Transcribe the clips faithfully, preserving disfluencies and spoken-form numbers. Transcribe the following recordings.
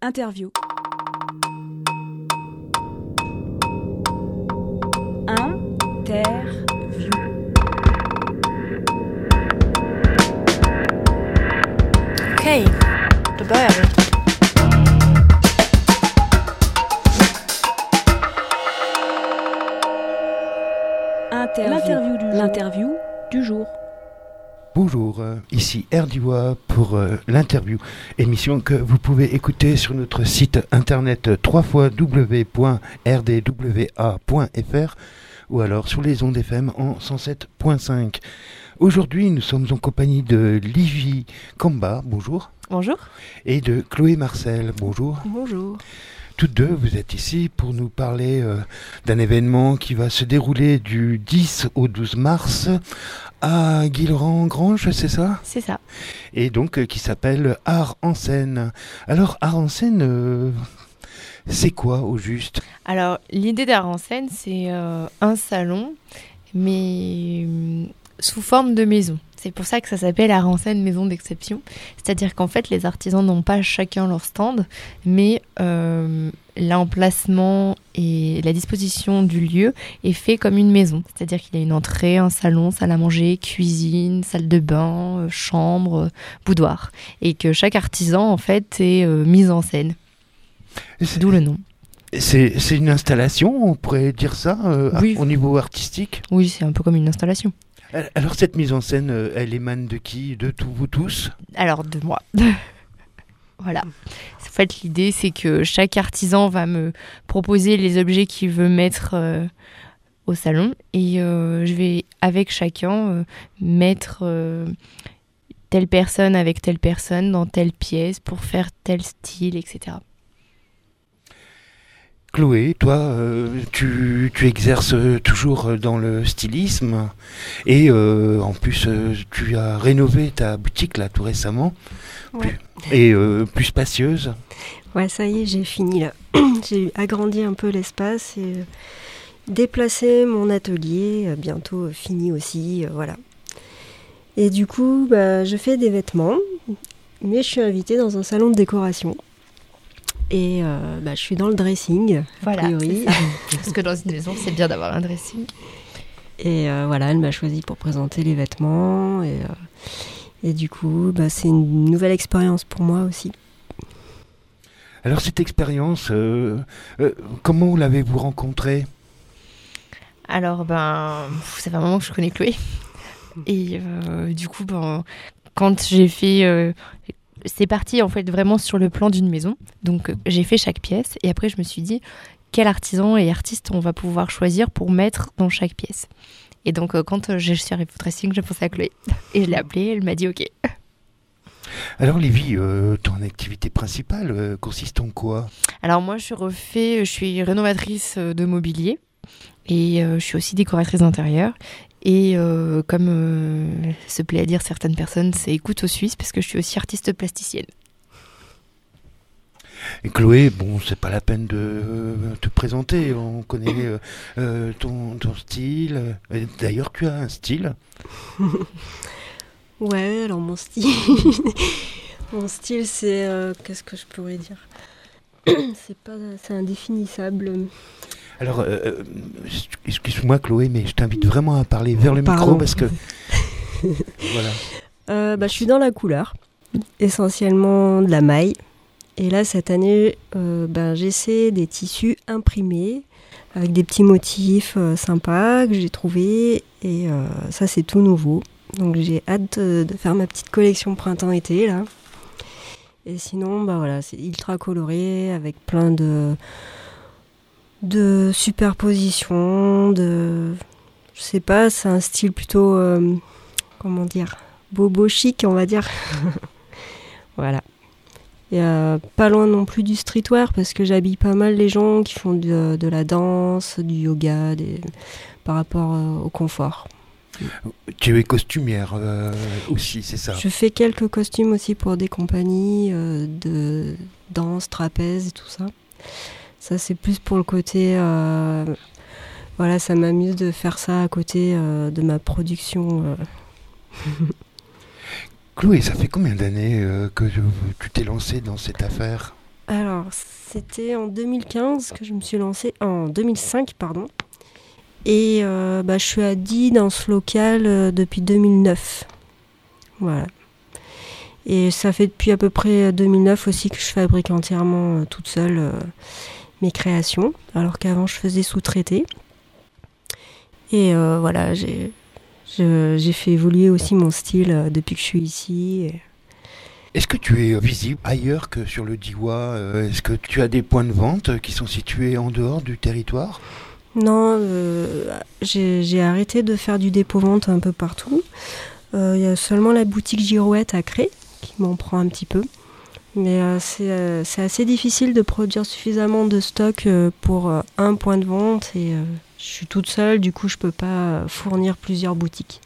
Interview. Interview. Okej, då börjar vi. Interview. L'interview du jour. L'interview du jour. Bonjour, euh, ici Erdiwa pour euh, l'interview, émission que vous pouvez écouter sur notre site internet w w w point r d w a point f r ou alors sur les ondes F M en cent sept point cinq. Aujourd'hui, nous sommes en compagnie de Livy Kamba, bonjour. Bonjour. Et de Chloé Marcel, bonjour. Bonjour. Toutes deux, vous êtes ici pour nous parler euh, d'un événement qui va se dérouler du dix au douze mars à Guilherand-Granges, c'est ça ? C'est ça. Et donc euh, qui s'appelle Art en scène. Alors, Art en scène, euh, c'est quoi au juste ? Alors, l'idée d'Art en scène, c'est euh, un salon, mais euh, sous forme de maison. C'est pour ça que ça s'appelle Art en scène maison d'exception. C'est-à-dire qu'en fait, les artisans n'ont pas chacun leur stand, mais euh, l'emplacement et la disposition du lieu est fait comme une maison. C'est-à-dire qu'il y a une entrée, un salon, salle à manger, cuisine, salle de bain, euh, chambre, euh, boudoir. Et que chaque artisan, en fait, est euh, mis en scène. C'est, D'où le nom. C'est, c'est une installation, on pourrait dire ça, euh, Oui. au niveau artistique ? Oui, c'est un peu comme une installation. Alors cette mise en scène, euh, elle émane de qui ? De tous vous tous ? Alors, de moi. Voilà. En fait, l'idée, c'est que chaque artisan va me proposer les objets qu'il veut mettre euh, au salon. Et euh, je vais, avec chacun, euh, mettre euh, telle personne avec telle personne dans telle pièce pour faire tel style, et cetera. Chloé, toi, euh, tu, tu exerces toujours dans le stylisme et euh, en plus, euh, tu as rénové ta boutique là tout récemment, Ouais. plus, et euh, plus spacieuse. Ouais, ça y est, j'ai fini là. J'ai agrandi un peu l'espace et euh, déplacé mon atelier, euh, bientôt euh, fini aussi, euh, voilà. Et du coup, bah, je fais des vêtements, mais je suis invitée dans un salon de décoration. Et euh, bah, je suis dans le dressing, a Voilà, priori. c'est ça. Parce que dans une maison, c'est bien d'avoir un dressing. Et euh, voilà, elle m'a choisi pour présenter les vêtements. Et, euh, et du coup, bah, c'est une nouvelle expérience pour moi aussi. Alors cette expérience, euh, euh, comment l'avez-vous rencontrée ? Alors, ben, ça fait un moment que je connais Chloé. Et euh, du coup, ben, quand j'ai fait... Euh, c'est parti en fait vraiment sur le plan d'une maison. Donc euh, j'ai fait chaque pièce et après je me suis dit quel artisan et artiste on va pouvoir choisir pour mettre dans chaque pièce. Et donc euh, quand euh, je suis arrivée au dressing, j'ai pensé à Chloé et je l'ai appelée, elle m'a dit ok. Alors Livy, euh, ton activité principale euh, consiste en quoi ? Alors moi je refais, je suis rénovatrice de mobilier et euh, je suis aussi décoratrice d'intérieur. Et euh, comme euh, se plaît à dire certaines personnes, c'est couteau suisse parce que je suis aussi artiste plasticienne. Et Chloé, bon, c'est pas la peine de euh, te présenter, on connaît euh, euh, ton, ton style. Et d'ailleurs, tu as un style. Ouais, alors mon style, mon style, c'est euh, qu'est-ce que je pourrais dire ? C'est pas, c'est indéfinissable. Alors, euh, excuse-moi Chloé, mais je t'invite vraiment à parler vers le Pardon. micro parce que... voilà. Euh, bah, je suis dans la couleur, essentiellement de la maille. Et là, cette année, euh, bah, j'essaie des tissus imprimés avec des petits motifs euh, sympas que j'ai trouvés. Et euh, ça, c'est tout nouveau. Donc, j'ai hâte de, de faire ma petite collection printemps-été, là. Et sinon, bah, voilà, c'est ultra coloré avec plein de... de superposition, de... Je sais pas, c'est un style plutôt... Euh, comment dire ? Bobo chic, on va dire. Voilà. Et euh, pas loin non plus du streetwear, parce que j'habille pas mal les gens qui font de, de la danse, du yoga, des... par rapport euh, au confort. Tu es costumière euh, aussi, c'est ça ? Je fais quelques costumes aussi pour des compagnies euh, de danse, trapèze et tout ça. Ça, c'est plus pour le côté... Euh, voilà, ça m'amuse de faire ça à côté euh, de ma production. Euh. Chloé, ça fait combien d'années euh, que je- tu t'es lancée dans cette affaire ? Alors, c'était en deux mille quinze que je me suis lancée, en deux mille cinq, pardon. Et euh, bah, je suis à Die dans ce local euh, depuis deux mille neuf. Voilà. Et ça fait depuis à peu près deux mille neuf aussi que je fabrique entièrement euh, toute seule euh, mes créations, alors qu'avant je faisais sous-traiter. Et euh, voilà, j'ai, je, j'ai fait évoluer aussi mon style euh, depuis que je suis ici. Et... Est-ce que tu es visible ailleurs que sur le Diois euh, Est-ce que tu as des points de vente qui sont situés en dehors du territoire ? Non, euh, j'ai, j'ai arrêté de faire du dépôt-vente un peu partout. Il euh, y a seulement la boutique Girouette à Cré qui m'en prend un petit peu. Mais euh, c'est, euh, c'est assez difficile de produire suffisamment de stock euh, pour euh, un point de vente. Et euh, je suis toute seule, du coup je peux pas fournir plusieurs boutiques.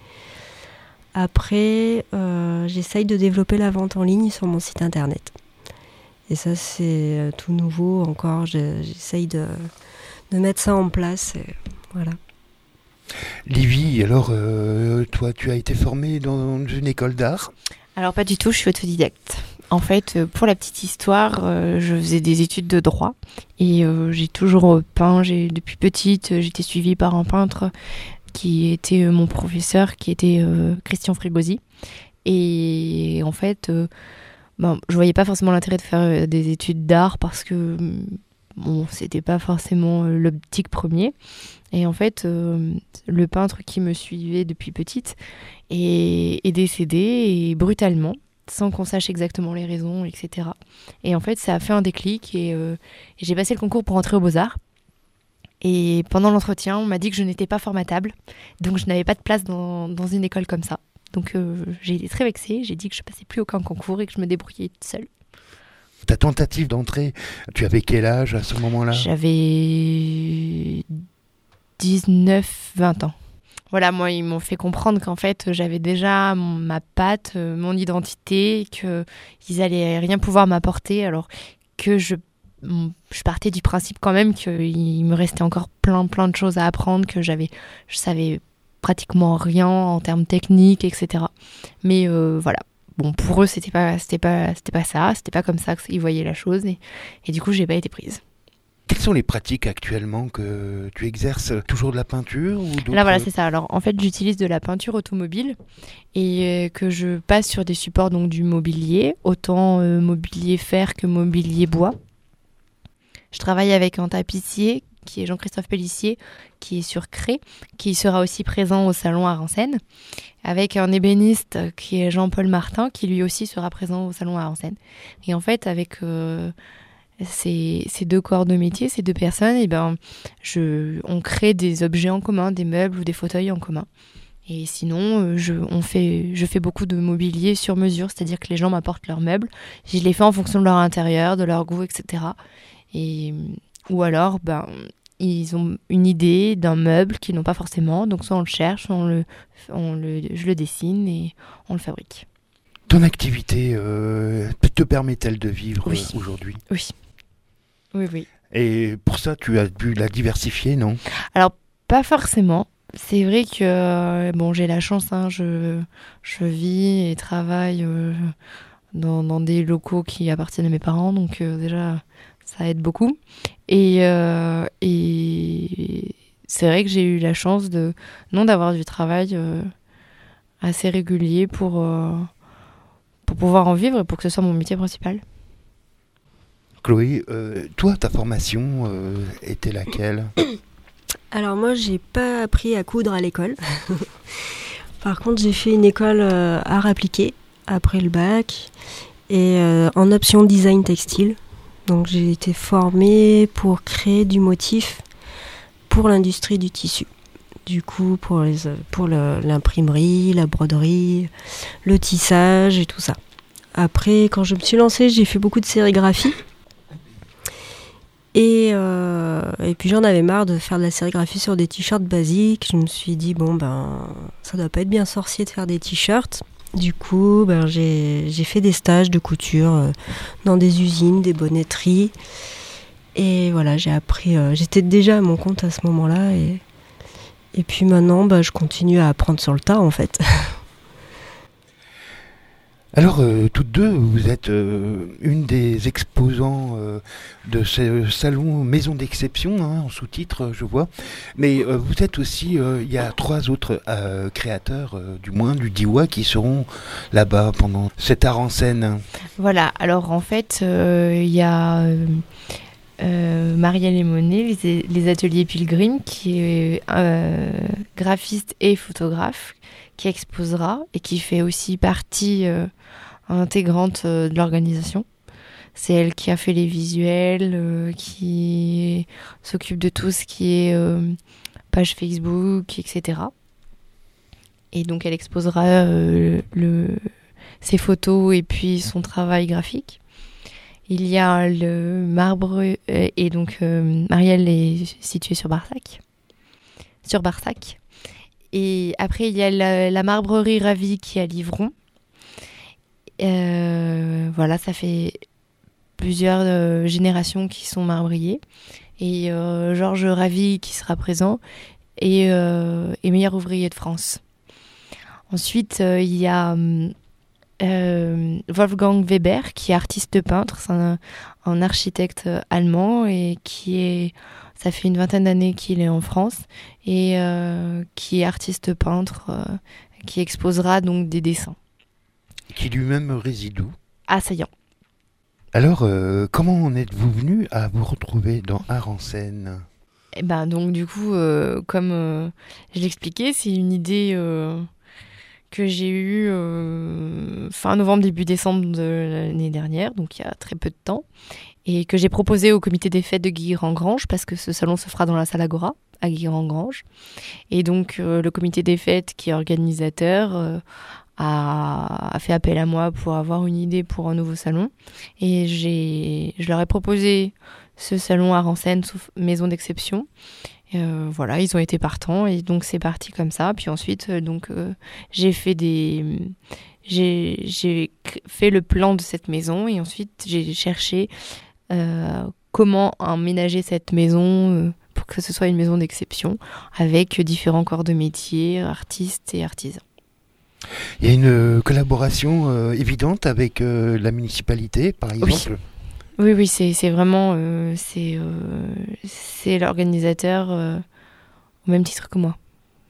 Après, euh, j'essaye de développer la vente en ligne sur mon site internet. Et ça c'est euh, tout nouveau encore, je, j'essaye de... de mettre ça en place, et voilà. Livy, alors euh, toi tu as été formée dans une école d'art ? Alors pas du tout, je suis autodidacte. En fait, pour la petite histoire, euh, je faisais des études de droit et euh, j'ai toujours peint. J'ai, depuis petite, j'étais suivie par un peintre qui était euh, mon professeur, qui était euh, Christian Fribosi. Et en fait, euh, ben, je voyais pas forcément l'intérêt de faire euh, des études d'art parce que bon, c'était pas forcément euh, l'optique premier. Et en fait, euh, le peintre qui me suivait depuis petite est, est décédé et brutalement, sans qu'on sache exactement les raisons, et cetera. Et en fait, ça a fait un déclic et, euh, et j'ai passé le concours pour entrer aux Beaux-Arts. Et pendant l'entretien, on m'a dit que je n'étais pas formatable, donc je n'avais pas de place dans, dans une école comme ça. Donc euh, j'ai été très vexée, j'ai dit que je passais plus aucun concours et que je me débrouillais toute seule. Ta tentative d'entrée, tu avais quel âge à ce moment-là ? J'avais dix-neuf vingt ans. Voilà, moi, ils m'ont fait comprendre qu'en fait, j'avais déjà mon, ma patte, euh, mon identité, qu'ils allaient rien pouvoir m'apporter, alors que je, je partais du principe quand même qu'il me restait encore plein, plein de choses à apprendre, que j'avais, je savais pratiquement rien en termes techniques, et cetera. Mais euh, voilà. Bon, pour eux, c'était pas, c'était pas, c'était pas ça, c'était pas comme ça qu'ils voyaient la chose, et, et du coup, j'ai pas été prise. Quelles sont les pratiques actuellement que tu exerces ? Toujours de la peinture ou d'autres... Là, voilà, c'est ça. Alors, en fait, j'utilise de la peinture automobile et euh, que je passe sur des supports, donc du mobilier, autant euh, mobilier fer que mobilier bois. Je travaille avec un tapissier qui est Jean-Christophe Pellissier, qui est sur Cré, qui sera aussi présent au salon à Rancennes, avec un ébéniste qui est Jean-Paul Martin, qui lui aussi sera présent au salon à Rancennes. Et en fait, avec... Euh, Ces, ces deux corps de métier, ces deux personnes, et ben, je, on crée des objets en commun, des meubles ou des fauteuils en commun. Et sinon, je, on fait, je fais beaucoup de mobilier sur mesure, c'est-à-dire que les gens m'apportent leurs meubles, je les fais en fonction de leur intérieur, de leur goût, et cetera. Et, ou alors, ben, ils ont une idée d'un meuble qu'ils n'ont pas forcément, donc soit on le cherche, on le, on le, je le dessine et on le fabrique. Ton activité euh, te permet-elle de vivre Oui. euh, aujourd'hui ? Oui. Oui, oui. Et pour ça, tu as dû la diversifier, non ? Alors, pas forcément. C'est vrai que euh, bon, j'ai la chance, hein, je, je vis et travaille euh, dans, dans des locaux qui appartiennent à mes parents, donc euh, déjà, ça aide beaucoup. Et, euh, et c'est vrai que j'ai eu la chance de, non, d'avoir du travail euh, assez régulier pour, euh, pour pouvoir en vivre et pour que ce soit mon métier principal. Chloé, euh, toi, ta formation euh, était laquelle ? Alors moi, j'ai pas appris à coudre à l'école. Par contre, j'ai fait une école euh, art appliqué après le bac et euh, en option design textile. Donc j'ai été formée pour créer du motif pour l'industrie du tissu. Du coup, pour, les, pour le, l'imprimerie, la broderie, le tissage et tout ça. Après, quand je me suis lancée, j'ai fait beaucoup de sérigraphie. Et, euh, et puis j'en avais marre de faire de la sérigraphie sur des t-shirts basiques. Je me suis dit, bon, ben, ça doit pas être bien sorcier de faire des t-shirts. Du coup, ben, j'ai, j'ai fait des stages de couture euh, dans des usines, des bonnetteries. Et voilà, j'ai appris. Euh, j'étais déjà à mon compte à ce moment-là. Et, et puis maintenant, ben, je continue à apprendre sur le tas, en fait. Alors, euh, toutes deux, vous êtes euh, une des exposants euh, de ce salon Maison d'Exception, hein, en sous-titre, je vois. Mais euh, vous êtes aussi, euh, il y a trois autres euh, créateurs, euh, du moins du Diois, qui seront là-bas pendant cet art en scène. Voilà, alors en fait, il euh, y a euh, euh, Marielle Lemonet, les, les ateliers Pilgrim, qui est euh, graphiste et photographe, qui exposera et qui fait aussi partie euh, intégrante euh, de l'organisation. C'est elle qui a fait les visuels, euh, qui s'occupe de tout ce qui est euh, page Facebook, et cetera. Et donc elle exposera euh, le, ses photos et puis son travail graphique. Il y a le marbre, euh, et donc euh, Marielle est située sur Barsac. Sur Barsac. Et après, il y a la, la marbrerie Ravie qui est à Livron. Euh, voilà, ça fait plusieurs euh, générations qui sont marbriers. Et euh, Georges Ravie qui sera présent et, euh, et meilleur ouvrier de France. Ensuite, euh, il y a euh, Wolfgang Weber qui est artiste peintre. C'est un, un architecte allemand et qui est... Ça fait une vingtaine d'années qu'il est en France et euh, qui est artiste peintre, euh, qui exposera donc des dessins. Qui lui-même réside où ? À Saillant. Alors, euh, comment en êtes-vous venu à vous retrouver dans Art en scène ? Et ben donc du coup, euh, comme euh, je l'expliquais, c'est une idée euh, que j'ai eue euh, fin novembre, début décembre de l'année dernière, donc il y a très peu de temps. Et que j'ai proposé au comité des fêtes de Guilherand-Grange, parce que ce salon se fera dans la salle Agora, à Guilherand-Grange. Et donc, euh, le comité des fêtes, qui est organisateur, euh, a, a fait appel à moi pour avoir une idée pour un nouveau salon. Et j'ai, je leur ai proposé ce salon art en scène, sauf Maison d'Exception. Euh, voilà, ils ont été partants, et donc c'est parti comme ça. Puis ensuite, euh, donc, euh, j'ai fait des... J'ai, j'ai fait le plan de cette maison, et ensuite, j'ai cherché... Euh, comment emménager cette maison euh, pour que ce soit une maison d'exception avec différents corps de métier, artistes et artisans. Il y a une collaboration euh, évidente avec euh, la municipalité, par exemple ? Oui, oui, oui c'est, c'est vraiment euh, c'est, euh, c'est l'organisateur euh, au même titre que moi.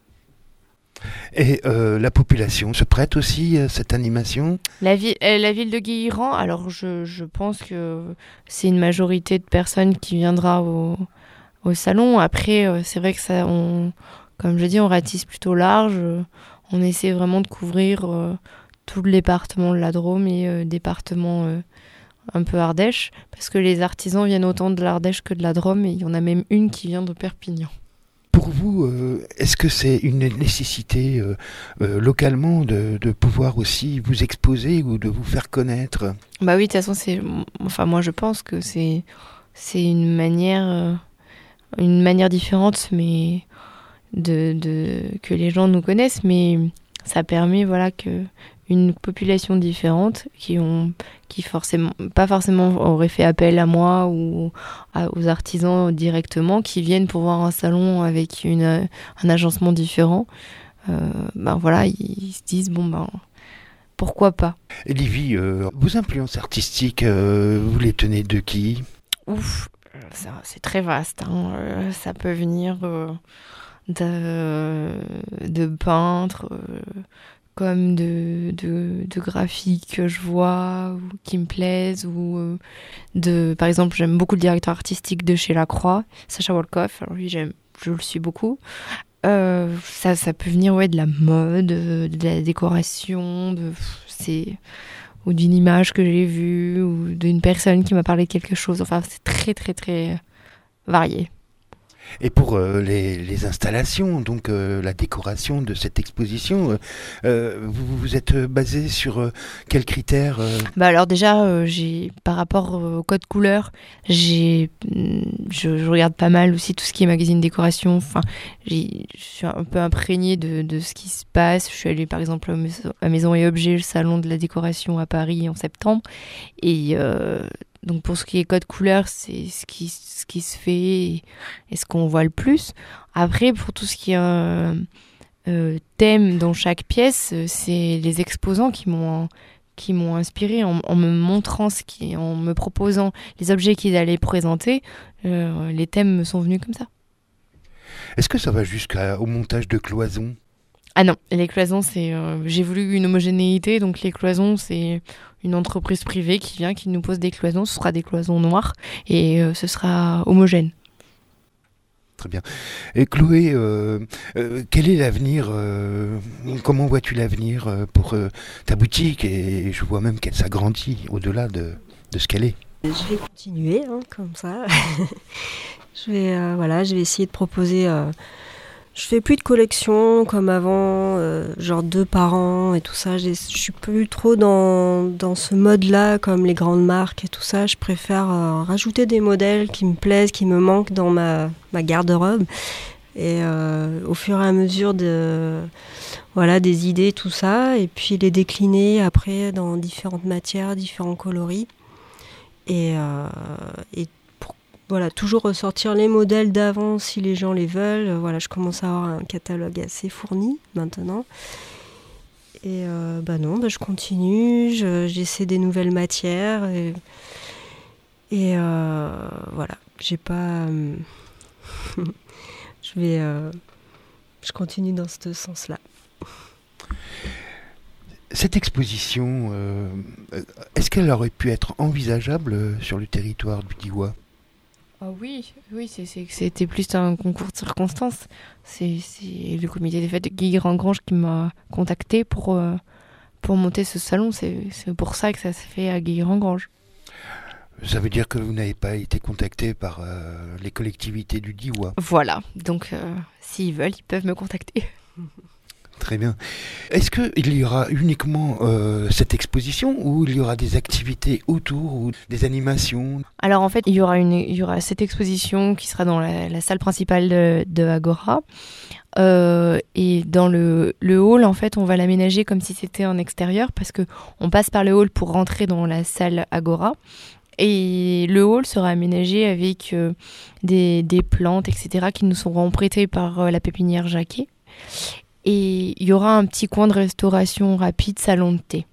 Et euh, la population se prête aussi à cette animation ? La, vi- euh, la ville de Guilherand, alors je, je pense que c'est une majorité de personnes qui viendra au, au salon. Après, euh, c'est vrai que ça, on, comme je dis, on ratisse plutôt large. On essaie vraiment de couvrir euh, tout le département de la Drôme et euh, département euh, un peu Ardèche, parce que les artisans viennent autant de l'Ardèche que de la Drôme, et il y en a même une qui vient de Perpignan. Pour vous, euh, est-ce que c'est une nécessité euh, euh, localement de, de pouvoir aussi vous exposer ou de vous faire connaître ? Bah oui, de toute façon, c'est, enfin moi je pense que c'est, c'est une manière, euh, une manière différente, mais de, de que les gens nous connaissent, mais ça permet voilà que une population différente qui ont qui forcément pas forcément aurait fait appel à moi ou à, aux artisans directement, qui viennent pour voir un salon avec une un agencement différent, euh, ben voilà, ils se disent bon ben pourquoi pas. Et Livy, euh, vos influences artistiques, euh, vous les tenez de qui ? Ouf, ça, c'est très vaste, hein. Euh, ça peut venir euh, de de peintres, euh, comme de, de, de graphiques que je vois ou qui me plaisent, ou euh, de, par exemple, j'aime beaucoup le directeur artistique de chez Lacroix, Sacha Wolkoff. Alors lui, j'aime, je le suis beaucoup. Euh, ça, ça peut venir ouais de la mode, de la décoration, de c'est ou d'une image que j'ai vue ou d'une personne qui m'a parlé de quelque chose. Enfin, c'est très très très varié. Et pour euh, les, les installations, donc euh, la décoration de cette exposition, euh, euh, vous vous êtes basé sur euh, quels critères euh... Bah alors déjà, euh, j'ai par rapport au code couleur, j'ai, je, je regarde pas mal aussi tout ce qui est magazine décoration. Enfin, j'ai, je suis un peu imprégnée de, de ce qui se passe. Je suis allée par exemple à Maison et Objets, le salon de la décoration à Paris en septembre, et euh, donc pour ce qui est code couleur, c'est ce qui, ce qui se fait et, et ce qu'on voit le plus. Après, pour tout ce qui est euh, euh, thème dans chaque pièce, c'est les exposants qui m'ont qui m'ont inspiré en, en me montrant ce qui, en me proposant les objets qu'ils allaient présenter. Euh, les thèmes me sont venus comme ça. Est-ce que ça va jusqu'au montage de cloisons ? Ah non, les cloisons, c'est euh, j'ai voulu une homogénéité, donc les cloisons, c'est une entreprise privée qui vient, qui nous pose des cloisons. Ce sera des cloisons noires et euh, ce sera homogène. Très bien. Et Chloé, euh, euh, quel est l'avenir euh, comment vois-tu l'avenir euh, pour euh, ta boutique ? Et je vois même qu'elle s'agrandit au-delà de, de ce qu'elle est. Je vais continuer hein, comme ça. je, vais, euh, voilà, je vais essayer de proposer... Euh, je fais plus de collections comme avant, euh, genre deux par an et tout ça. Je suis plus trop dans, dans ce mode-là comme les grandes marques et tout ça. Je préfère euh, rajouter des modèles qui me plaisent, qui me manquent dans ma, ma garde-robe. Et euh, au fur et à mesure de, voilà, des idées, tout ça. Et puis les décliner après dans différentes matières, différents coloris. Et, euh, et Voilà, toujours ressortir les modèles d'avant si les gens les veulent. Voilà, je commence à avoir un catalogue assez fourni maintenant. Et euh, bah non, bah je continue, je, j'essaie des nouvelles matières. Et, et euh, voilà, j'ai pas... Euh, je vais... Euh, je continue dans ce sens-là. Cette exposition, euh, est-ce qu'elle aurait pu être envisageable sur le territoire du Diois ? Ah oui, oui, c'est, c'est, c'était plus un concours de circonstances. C'est, c'est le comité des fêtes de Guilherand-Granges qui m'a contacté pour, euh, pour monter ce salon. C'est, c'est pour ça que ça se fait à Guilherand-Granges. Ça veut dire que vous n'avez pas été contacté par euh, les collectivités du Diois. Voilà, donc euh, s'ils veulent, ils peuvent me contacter. Très bien. Est-ce qu'il y aura uniquement euh, cette exposition ou il y aura des activités autour ou des animations ? Alors en fait, il y aura, une, il y aura cette exposition qui sera dans la, la salle principale de, de Agora. Euh, et dans le, le hall, en fait, on va l'aménager comme si c'était en extérieur parce qu'on passe par le hall pour rentrer dans la salle Agora. Et le hall sera aménagé avec euh, des, des plantes, et cetera qui nous seront prêtées par euh, la pépinière Jacquet. Et il y aura un petit coin de restauration rapide, salon de thé.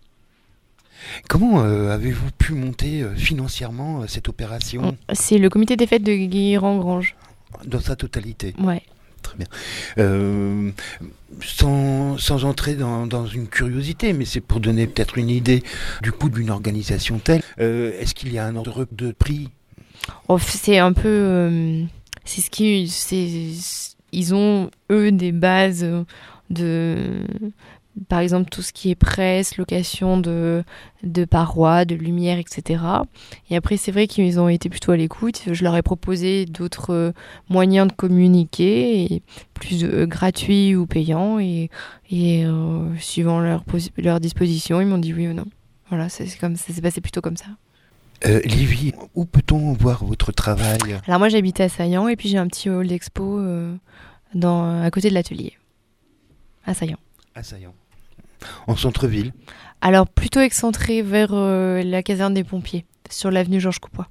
Comment euh, avez-vous pu monter euh, financièrement euh, cette opération ? C'est le comité des fêtes de Guilherand-Granges. Dans sa totalité ? Ouais. Très bien. Euh, sans, sans entrer dans, dans une curiosité, mais c'est pour donner peut-être une idée du coût d'une organisation telle. Euh, est-ce qu'il y a un ordre de prix ? Oh, c'est un peu... Euh, c'est ce qui... C'est, ils ont, eux, des bases de... Par exemple, tout ce qui est presse, location de, de parois, de lumière, et cetera. Et après, c'est vrai qu'ils ont été plutôt à l'écoute. Je leur ai proposé d'autres moyens de communiquer, et plus euh, gratuits ou payants. Et, et euh, suivant leur, leur disposition, ils m'ont dit oui ou non. Voilà, c'est, c'est comme, ça s'est passé plutôt comme ça. Euh, Livy, où peut-on voir votre travail ? Alors moi, j'habite à Saillant, et puis j'ai un petit hall d'expo euh, dans, à côté de l'atelier, à Saillant. À Saillant. En centre-ville ? Alors plutôt excentré vers euh, la caserne des pompiers, sur l'avenue Georges Coupois.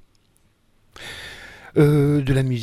Euh, de la musique ?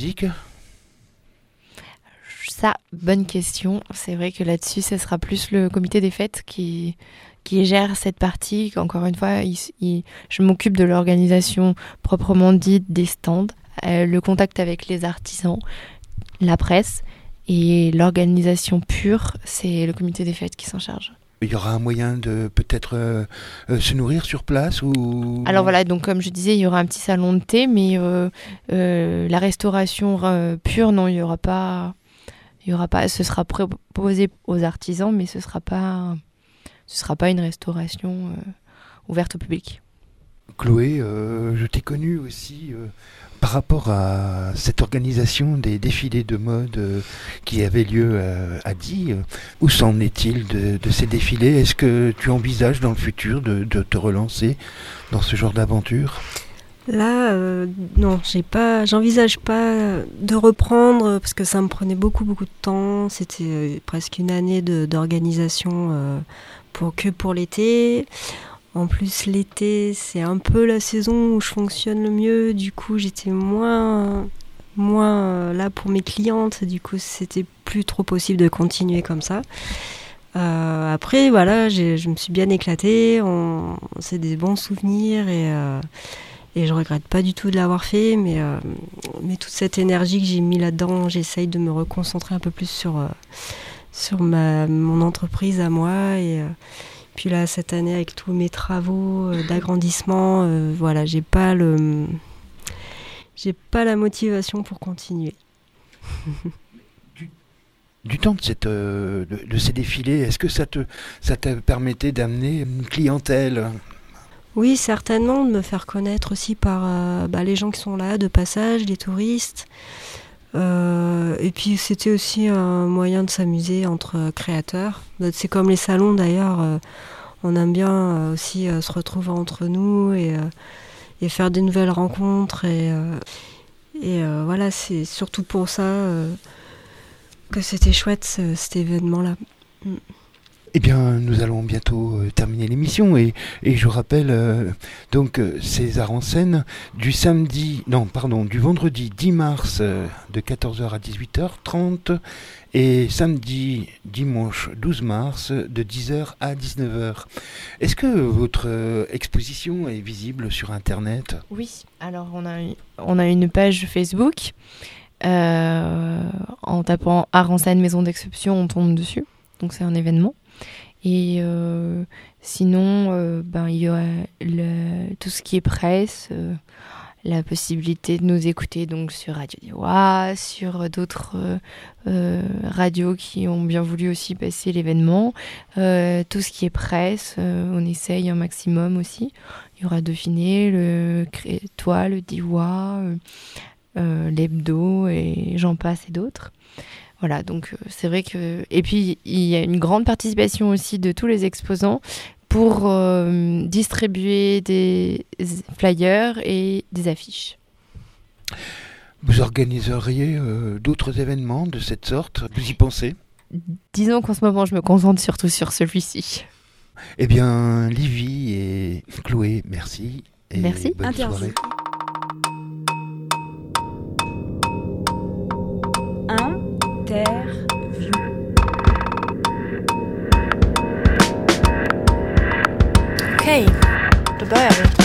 Ça, bonne question. C'est vrai que là-dessus, ce sera plus le comité des fêtes qui, qui gère cette partie. Encore une fois, il, il, je m'occupe de l'organisation proprement dite des stands, euh, le contact avec les artisans, la presse, et l'organisation pure, c'est le comité des fêtes qui s'en charge. Il y aura un moyen de peut-être euh, euh, se nourrir sur place ou... Alors voilà, donc comme je disais, il y aura un petit salon de thé, mais euh, euh, la restauration euh, pure, non, il y aura pas, il y aura pas. Ce sera proposé aux artisans, mais ce sera pas, ce sera pas une restauration euh, ouverte au public. Chloé, euh, je t'ai connue aussi euh, par rapport à cette organisation des défilés de mode euh, qui avait lieu euh, à Die. Où s'en est-il de, de ces défilés ? Est-ce que tu envisages dans le futur de, de te relancer dans ce genre d'aventure ? Là, euh, non, j'ai pas, j'envisage pas de reprendre parce que ça me prenait beaucoup, beaucoup de temps. C'était euh, presque une année de, d'organisation euh, pour, que pour l'été. En plus, l'été, c'est un peu la saison où je fonctionne le mieux. Du coup, j'étais moins, moins là pour mes clientes. Du coup, c'était plus trop possible de continuer comme ça. Euh, après, voilà, j'ai, je me suis bien éclatée. On, c'est des bons souvenirs et, euh, et je regrette pas du tout de l'avoir fait. Mais, euh, mais toute cette énergie que j'ai mis là-dedans, j'essaye de me reconcentrer un peu plus sur, euh, sur ma, mon entreprise à moi. Et euh, puis là, cette année, avec tous mes travaux euh, d'agrandissement, euh, voilà, j'ai pas le, j'ai pas la motivation pour continuer. Du temps de, cette, euh, de, de ces défilés, est-ce que ça te, ça te permettait d'amener une clientèle ? Oui, certainement, de me faire connaître aussi par euh, bah, les gens qui sont là, de passage, les touristes. Euh, et puis c'était aussi un moyen de s'amuser entre créateurs. C'est comme les salons d'ailleurs, euh, on aime bien euh, aussi euh, se retrouver entre nous et, euh, et faire des nouvelles rencontres. Et, euh, et euh, voilà, c'est surtout pour ça... Euh, que c'était chouette ce, cet événement-là. Mm. Eh bien, nous allons bientôt euh, terminer l'émission et, et je rappelle euh, donc euh, ces arts en scène du samedi, non pardon, du vendredi dix mars euh, de quatorze heures à dix-huit heures trente et samedi dimanche douze mars de dix heures à dix-neuf heures. Est-ce que votre euh, exposition est visible sur Internet ? Oui, alors on a, on a une page Facebook. Euh, en tapant Art en scène maison d'exception, on tombe dessus, donc c'est un événement. Et euh, sinon euh, ben, il y a le, tout ce qui est presse, euh, la possibilité de nous écouter donc sur Radio Diois, sur d'autres euh, euh, radios qui ont bien voulu aussi passer l'événement, euh, tout ce qui est presse, euh, on essaye un maximum aussi. Il y aura Dauphiné, le Crétois, le Diois, euh, Euh, l'hebdo et j'en passe et d'autres. Voilà, donc euh, c'est vrai que... Et puis, il y a une grande participation aussi de tous les exposants pour euh, distribuer des flyers et des affiches. Vous organiseriez euh, d'autres événements de cette sorte ? Vous y pensez ? Disons qu'en ce moment, je me concentre surtout sur celui-ci. Eh bien, Livy et Chloé, merci. Et merci. Bonne Interview. soirée. Interview. Okej, då börjar vi.